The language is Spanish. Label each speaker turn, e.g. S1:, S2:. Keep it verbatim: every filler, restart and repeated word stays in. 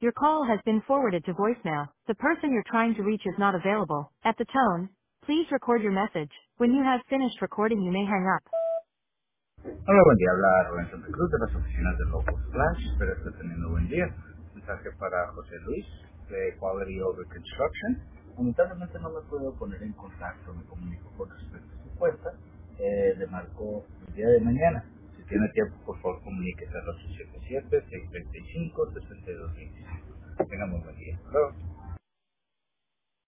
S1: Your call has been forwarded to voicemail. The person you're trying to reach is not available. At the tone, please record your message. When you have finished recording, you may hang up.
S2: Hola, buen día. Habla Rubén Santa Cruz de las oficinas de Lobo Splash. Espero esté teniendo buen día. Mensaje para José Luis de Quality Over Construction. Lamentablemente no me puedo poner en contacto, me comunico con respecto a su cuenta. Eh, le marco el día de mañana. Si tiene tiempo, por favor, comuníquese al ocho siete siete, seis tres cinco, seis dos dos cinco. Tenga muy buen día. Hasta luego.